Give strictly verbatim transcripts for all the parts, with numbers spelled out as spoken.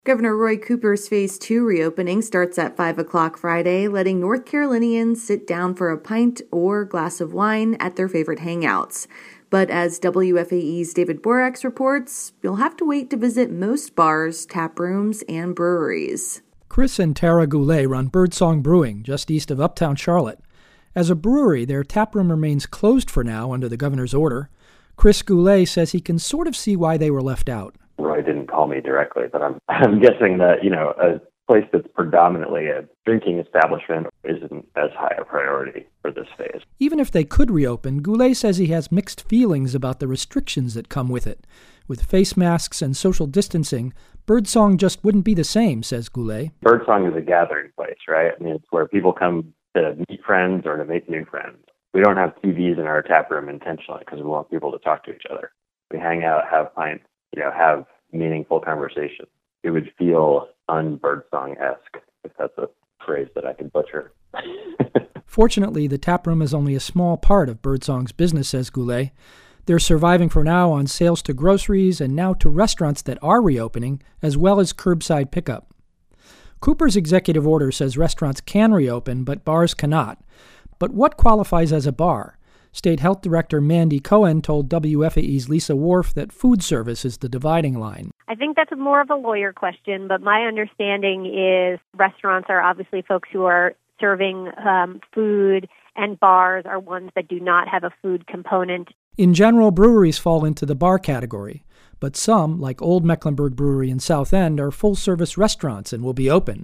Governor Roy Cooper's Phase two reopening starts at five o'clock Friday, letting North Carolinians sit down for a pint or glass of wine at their favorite hangouts. But as W F A E's David Borax reports, you'll have to wait to visit most bars, tap rooms, and breweries. Chris and Tara Goulet run Birdsong Brewing, just east of uptown Charlotte. As a brewery, their taproom remains closed for now under the governor's order. Chris Goulet says he can sort of see why they were left out. Roy didn't call me directly, but I'm I'm guessing that, you know, a place that's predominantly a drinking establishment isn't as high a priority for this phase. Even if they could reopen, Goulet says he has mixed feelings about the restrictions that come with it. With face masks and social distancing, Birdsong just wouldn't be the same, says Goulet. Birdsong is a gathering place, right? I mean, it's where people come to meet friends or to make new friends. We don't have T Vs in our tap room intentionally because we want people to talk to each other. We hang out, have pints, you know, have meaningful conversations. It would feel un-Birdsong-esque, if that's a phrase that I could butcher. Fortunately, the taproom is only a small part of Birdsong's business, says Goulet. They're surviving for now on sales to groceries and now to restaurants that are reopening, as well as curbside pickup. Cooper's executive order says restaurants can reopen, but bars cannot. But what qualifies as a bar? State Health Director Mandy Cohen told W F A E's Lisa Worf that food service is the dividing line. I think that's more of a lawyer question, but my understanding is restaurants are obviously folks who are serving um, food, and bars are ones that do not have a food component. In general, breweries fall into the bar category, but some, like Old Mecklenburg Brewery in South End, are full-service restaurants and will be open.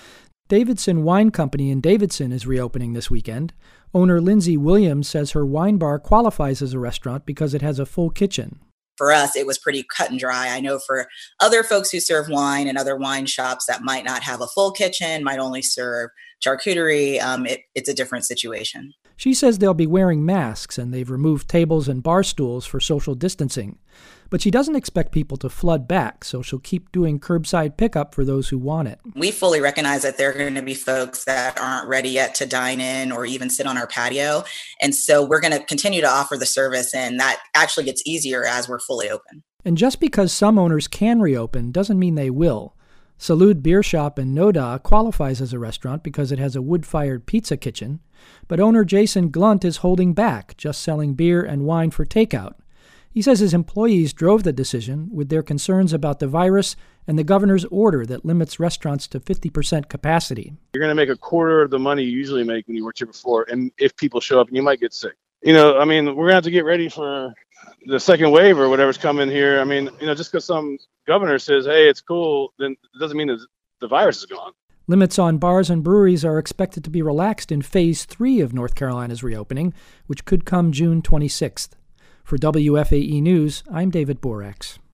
Davidson Wine Company in Davidson is reopening this weekend. Owner Lindsay Williams says her wine bar qualifies as a restaurant because it has a full kitchen. For us, it was pretty cut and dry. I know for other folks who serve wine and other wine shops that might not have a full kitchen, might only serve charcuterie, um, it, it's a different situation. She says they'll be wearing masks and they've removed tables and bar stools for social distancing. But she doesn't expect people to flood back, so she'll keep doing curbside pickup for those who want it. We fully recognize that there are going to be folks that aren't ready yet to dine in or even sit on our patio. And so we're going to continue to offer the service, and that actually gets easier as we're fully open. And just because some owners can reopen doesn't mean they will. Salud Beer Shop in Noda qualifies as a restaurant because it has a wood-fired pizza kitchen, but owner Jason Glunt is holding back, just selling beer and wine for takeout. He says his employees drove the decision with their concerns about the virus and the governor's order that limits restaurants to fifty percent capacity. You're going to make a quarter of the money you usually make when you worked here before, and if people show up, and you might get sick. You know, I mean, we're going to have to get ready for the second wave or whatever's coming here. I mean, you know, just because some governor says, hey, it's cool, then it doesn't mean that the virus is gone. Limits on bars and breweries are expected to be relaxed in Phase three of North Carolina's reopening, which could come June twenty-sixth. For W F A E News, I'm David Borax.